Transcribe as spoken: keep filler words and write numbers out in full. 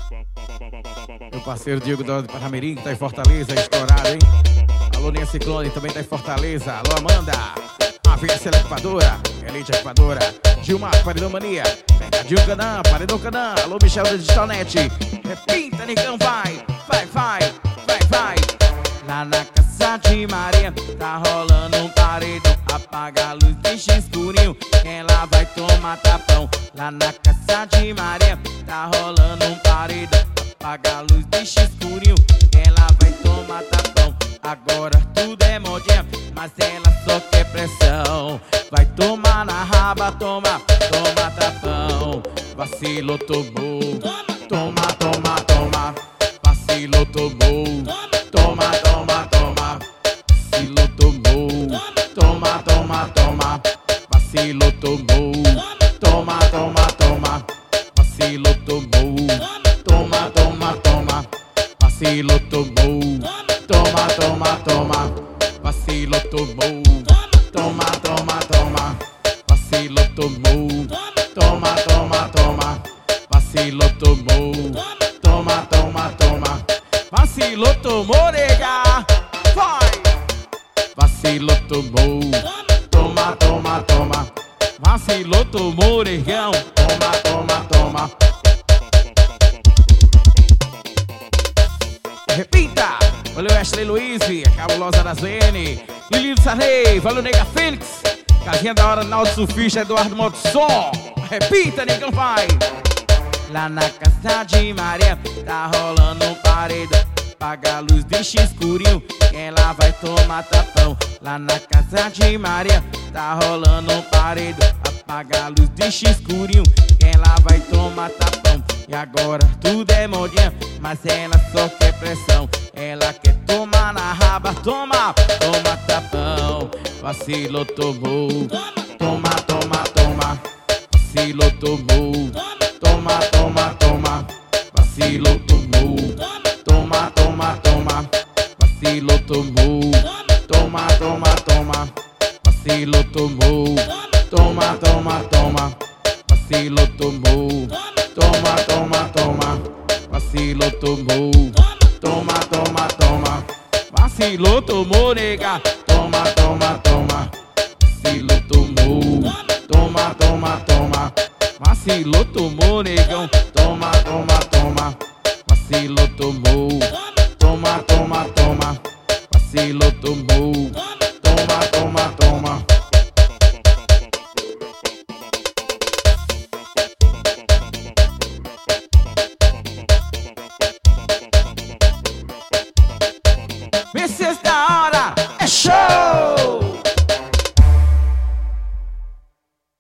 Meu parceiro Diego da Paramirim, que tá em Fortaleza, estourado, hein? Alô, Nia Ciclone, também tá em Fortaleza. Alô, Amanda, a V S Equipadora, Elite Equipadora, Gilmar, Paredão Mania, Mercadinho Canã, Paredão Canã. Alô, Michel da Digitalnet. Repita, Nicão, vai, vai, vai, vai, vai. Lá na casa de Maria, tá rolando um paredão. Apaga a luz, deixa escurinho, quem lá vai tomar tapão. Lá na casa de Maria, tá rolando um paredão. Apaga a luz, deixa escurinho, quem lá vai tomar tapão. Agora tudo é modinha, mas ela só quer pressão. Vai tomar na raba, toma, toma tapão. Vacilou, tomou, toma, toma, toma. Vacilou, tomou, toma, toma, toma. Vacilou, tomou, toma, toma, toma. Vacilou, tomou, toma, toma, toma. Vacilou, tomou, toma, toma, toma. Vacilou, tomou, toma, toma, toma. Vacilou, tomou, toma, toma, toma. Vacilou, tomou, toma, toma, toma. Vacilou, tomou, toma, toma, toma. Vacilou, tomou, nega, vai. Vacilou, tomou, toma, toma, toma. Vacilou, tomou, negão, toma, toma, toma. Repita! Valeu, Ashley Luiz, a cabulosa da Z N, Lili do Sarney, valeu, nega Fênix, casinha da hora, Naldo Surfista, Eduardo Motossom. Repita, negão, vai! Lá na casa de Maria, tá rolando um paredão. Apaga a luz, deixa escurinho, quem lá vai tomar tapão. Lá na casa de Maria, tá rolando um paredão. Apaga a luz, deixa escurinho, quem lá vai tomar tapão. E agora tudo é modinha, mas ela só quer pressão. Ela quer tomar na raba, toma, toma tapão. Vacilou, tomou, toma, toma, toma. Vacilou, tomou, toma, toma, toma. Vacilou, tomou, toma, toma, toma. Vacilou, tomou, toma, toma, toma. Vacilou, tomou, toma, toma, toma. Vacilou, tomou, toma, toma, toma. Vacilou, tomou, toma, toma, toma. Vacilou, tomou, nega, toma, toma, toma. Vacilou, tomou, toma, toma, toma. Vacilou, tomou, negão, toma, toma, toma. Vacilou, tomou, toma, toma, toma. Vacilou, tomou, toma, toma, toma. Missus da